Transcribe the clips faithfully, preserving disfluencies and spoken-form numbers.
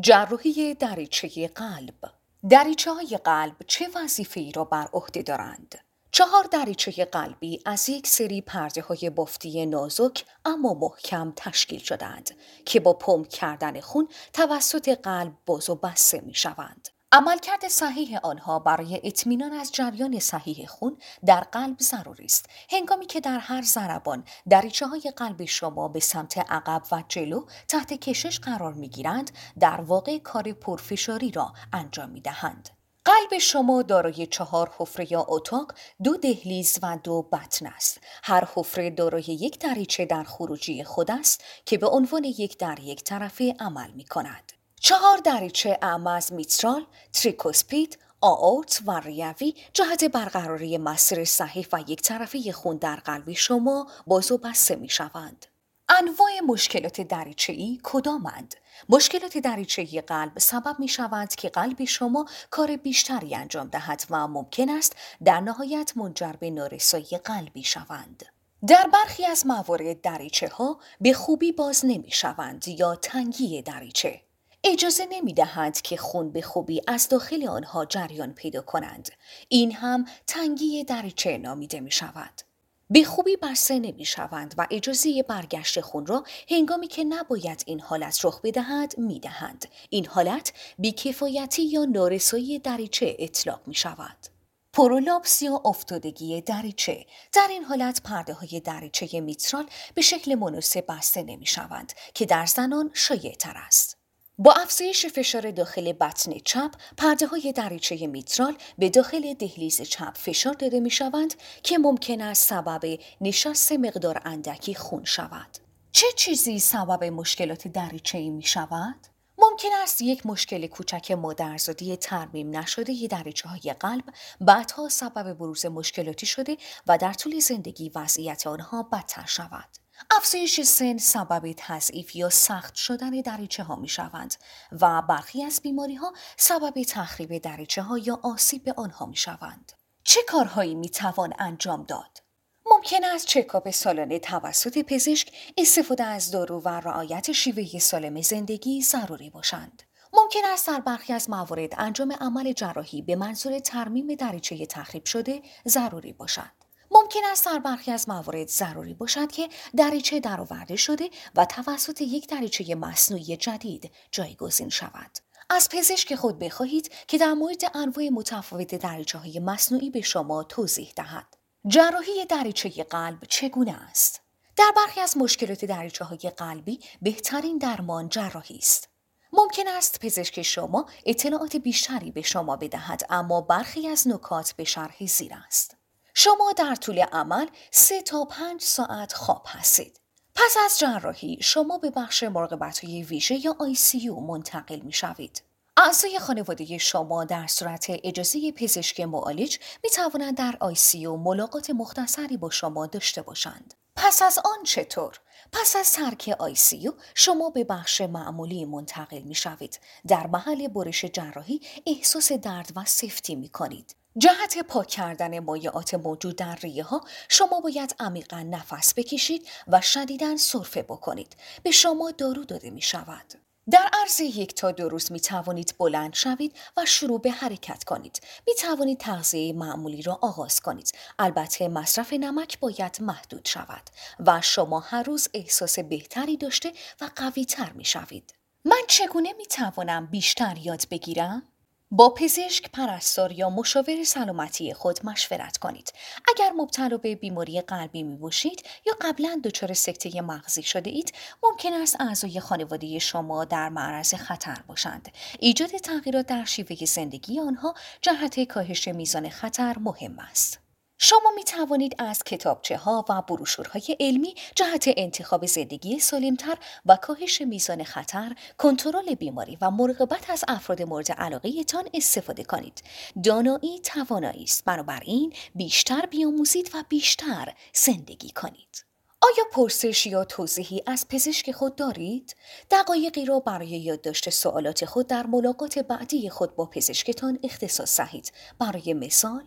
جراحی دریچه قلب. دریچه های قلب چه وظیفه‌ای را بر عهده دارند؟ چهار دریچه قلبی از یک سری پرده های بافتی نازک اما محکم تشکیل شدند که با پمپ کردن خون توسط قلب باز و بسته می شوند. عملکرد صحیح آنها برای اطمینان از جریان صحیح خون در قلب ضروری است. هنگامی که در هر ضربان دریچه های قلب شما به سمت عقب و جلو تحت کشش قرار می گیرند، در واقع کار پرفشاری را انجام می دهند. قلب شما دارای چهار حفره یا اتاق، دو دهلیز و دو بطن است. هر حفره دارای یک دریچه در خروجی خود است که به عنوان یک در یک طرفه عمل می کند. چهار دریچه اعم از میترال، تریکوسپید، آئورت و ریوی جهت برقراری مسیر صحیح و یک طرفه خون در قلب شما باز و بسته می شوند. انواع مشکلات دریچه‌ای کدامند؟ مشکلات دریچه‌ای قلب سبب می شوند که قلب شما کار بیشتری انجام دهد و ممکن است در نهایت منجر به نارسایی قلبی شوند. در برخی از موارد دریچه ها به خوبی باز نمی شوند یا تنگی دریچه اجازه نمی دهند که خون به خوبی از داخل آنها جریان پیدا کنند. این هم تنگی دریچه نامیده می شود. به خوبی بسته نمی شوند و اجازه برگشت خون را هنگامی که نباید این حالت رخ بدهد می دهند. این حالت بی‌کفایتی یا نارسایی دریچه اطلاق می شود. پرولاپس یا افتادگی دریچه. در این حالت پرده های دریچه میترال به شکل مناسب بسته نمی شوند که در زنان شایع تر است. با افزایش فشار داخل بطن چپ، پرده های دریچه میترال به داخل دهلیز چپ فشار داده می شوند که ممکن است سبب نشست مقدار اندکی خون شود. چه چیزی سبب مشکلات دریچه‌ای می شود؟ ممکن است یک مشکل کوچک مادرزادی ترمیم نشده دریچه های قلب بعدها سبب بروز مشکلاتی شده و در طول زندگی وضعیت آنها بدتر شود. افزایش سن سبب تضعیف یا سخت شدن دریچه ها می شوند و برخی از بیماری ها سبب تخریب دریچه ها یا آسیب به آنها می شوند. چه کارهایی می توان انجام داد؟ ممکن است چکاپ سالانه توسط پزشک، استفاده از دارو و رعایت شیوه سالم زندگی ضروری باشند. ممکن است در برخی از موارد انجام عمل جراحی به منظور ترمیم دریچه تخریب شده ضروری باشد. ممکن است در برخی از موارد ضروری باشد که دریچه درآورده شده و توسط یک دریچه مصنوعی جدید جایگزین شود. از پزشک خود بخواهید که در مورد انواع متفاوت دریچه‌های مصنوعی به شما توضیح دهد. جراحی دریچه قلب چگونه است؟ در برخی از مشکلات دریچه‌های قلبی بهترین درمان جراحی است. ممکن است پزشک شما اطلاعات بیشتری به شما بدهد، اما برخی از نکات به شرح زیر است. شما در طول عمل سه تا پنج ساعت خواب هستید. پس از جراحی شما به بخش مراقبت‌های ویژه یا آی سی یو منتقل می شوید. اعضای خانواده شما در صورت اجازه پزشک معالج می توانند در آی سی یو ملاقات مختصری با شما داشته باشند. پس از آن چطور؟ پس از ترک آی سی یو شما به بخش معمولی منتقل می شوید. در محل برش جراحی احساس درد و سفتی می کنید. جهت پاک کردن مایعات موجود در ریه ها شما باید عمیقاً نفس بکشید و شدیداً سرفه بکنید. به شما دارو داده می شود. در عرض یک تا دو روز می توانید بلند شوید و شروع به حرکت کنید. می توانید تغذیه معمولی را آغاز کنید. البته مصرف نمک باید محدود شود و شما هر روز احساس بهتری داشته و قوی تر می شوید. من چگونه می توانم بیشتر یاد بگیرم؟ با پزشک، پرستار یا مشاور سلامتی خود مشورت کنید. اگر مبتلا به بیماری قلبی می باشید یا قبلا دچار سکته مغزی شده اید، ممکن است اعضای خانواده شما در معرض خطر باشند. ایجاد تغییرات در شیوه زندگی آنها جهت کاهش میزان خطر مهم است. شما می توانید از کتابچه ها و بروشورهای علمی جهت انتخاب زندگی سالمتر و کاهش میزان خطر، کنترل بیماری و مراقبت از افراد مورد علاقه تان استفاده کنید. دانایی توانایی است، بنابراین بیشتر بیاموزید و بیشتر زندگی کنید. آیا پرسش یا توضیحی از پزشک خود دارید؟ دقایقی را برای یادداشت سوالات خود در ملاقات بعدی خود با پزشکتان اختصاص دهید. برای مثال،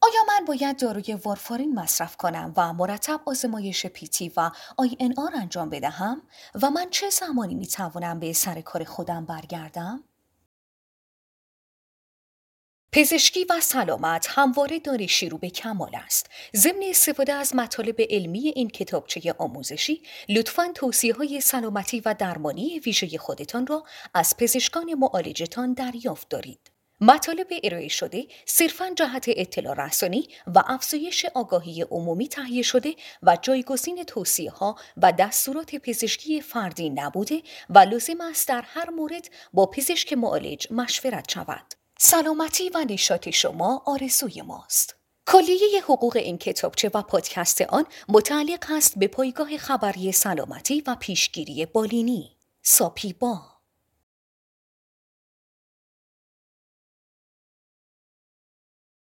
آیا من باید داروی وارفارین مصرف کنم و مرتب آزمایش پیتی و آی ان آر انجام بدهم و من چه زمانی می توانم به سر کار خودم برگردم؟ پزشکی و سلامت همواره دانشی رو به کمال است. ضمن استفاده از مطالب علمی این کتابچه آموزشی، لطفاً توصیه‌های سلامتی و درمانی ویژه خودتان را از پزشکان معالجتان دریافت دارید. مطالب ارائه شده صرفاً جهت اطلاع رسانی و افزایش آگاهی عمومی تهیه شده و جایگزین توصیه‌ها و دستورات پزشکی فردی نبوده و لازم است در هر مورد با پزشک معالج مشورت شود. سلامتی و نشاط شما آرزوی ماست. کلیه حقوق این کتابچه و پادکست آن متعلق است به پایگاه خبری سلامتی و پیشگیری بالینی. ساپیبا